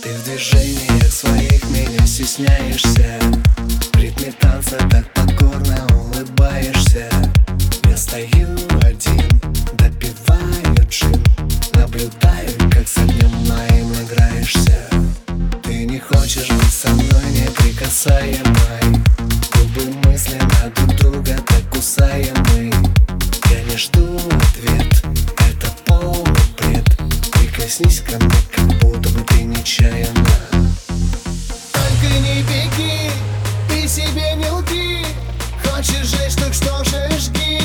Ты в движениях своих меня стесняешься. В ритме танца так покорно улыбаешься. Я стою один, допиваю джин, наблюдаю, как с огнем моим играешься. Ты не хочешь быть со мной неприкасаемой. Губы мысленно друг друга так кусаем мы. Я не жду ответ, это полный бред. Прикоснись ко мне, как будто бы ты нечаянно. Только не беги, ты себе не лги. Хочешь жечь, так что же жги.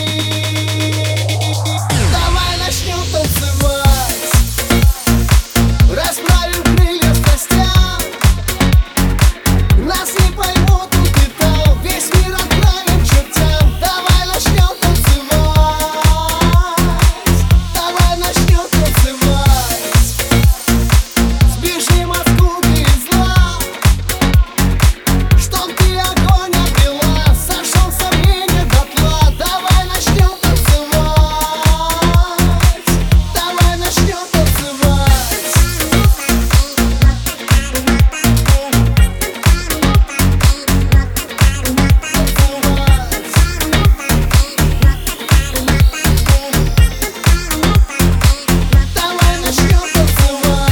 Давай начнем танцевать, расправим крылья страстям. Нас не поймут тут и там, весь мир отправим к чертям. Давай начнем танцевать, давай начнем танцевать. Сбежим от скуки и зла, чтоб ты огонь обрела, сошел сомнения дотла. Давай начнем танцевать, давай начнем танцевать. Давай начнем танцевать.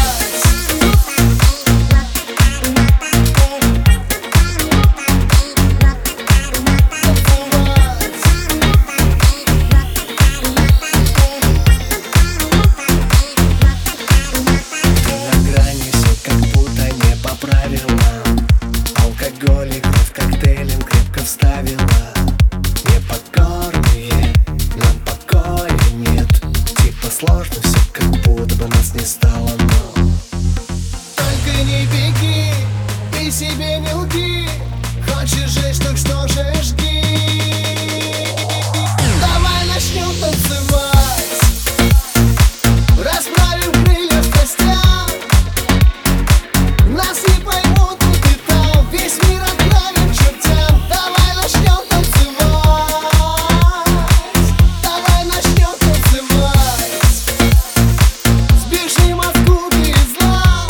Ты на грани, все как будто не по правилам. Алкоголь и кровь коктейлем крепко вставила. Непокорные, нам покоя нет. Типа сложно все, как будто бы нас не стало, но Только не беги, ты себе не лги. Хочешь жечь, так что же жги. Давай начнем танцевать, расправим крылья страстям. Нас не поймут тут и там, весь мир отправим к чертям. Давай начнем танцевать, давай начнем танцевать. Сбежим от скуки и зла,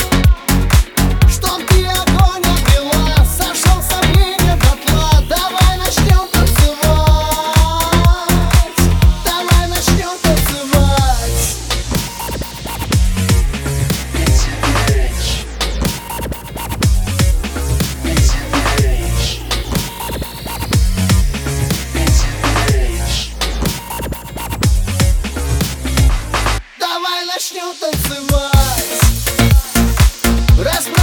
чтоб ты огонь обрела, сошел сомнения дотла. Давай начнем танцевать, давай начнем танцевать. Давай начнем танцевать.